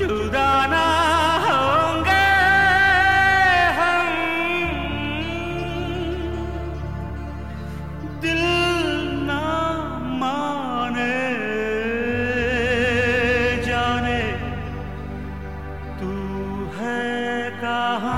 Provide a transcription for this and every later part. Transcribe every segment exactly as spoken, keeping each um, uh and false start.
जुदा ना होंगे हम, दिल ना माने जाने तू है कहाँ।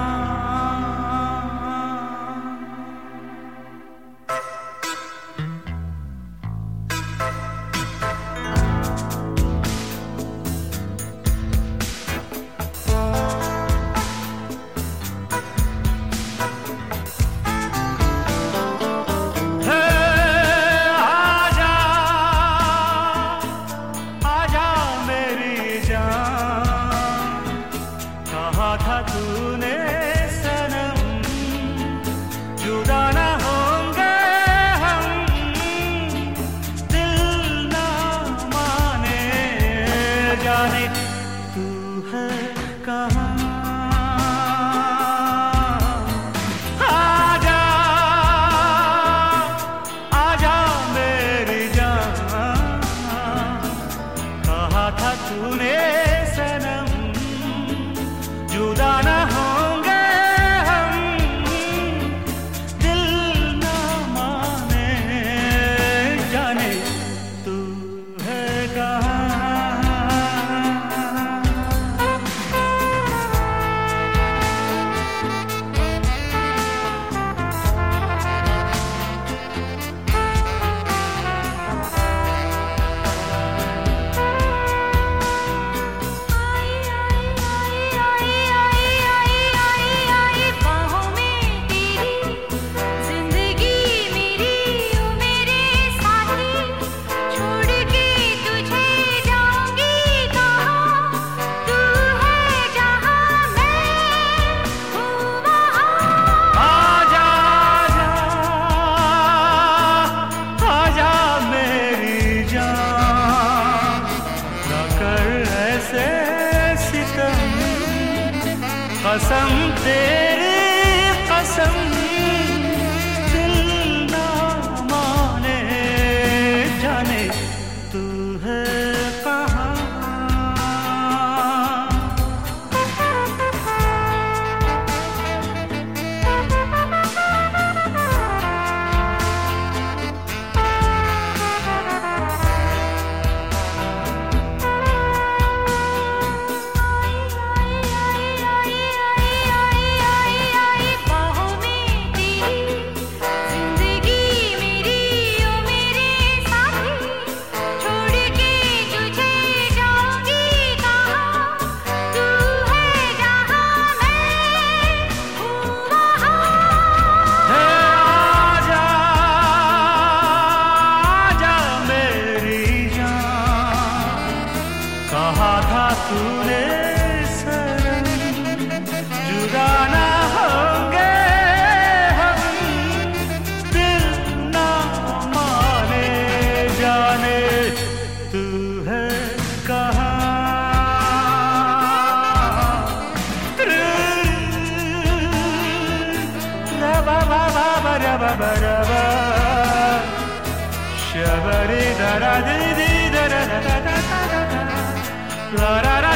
था तूने सनम जुदा ना होंगे हम, दिल ना माने जाने तू है कहाँ। आजा आजा मेरी जान, कहा था तूने सनम जुदा ना होंगे हम, दिल ना माने जाने तू है कहाँ। कसम तेरी कसम, दिल ना माने जाने तू है कहाँ। कहा था तूने सनम जुदा ना होंगे हम, दिल ना माने जाने तू है कहाँ। शबरी दरा दी दी दरा दा दा दा दा दा ला ला ला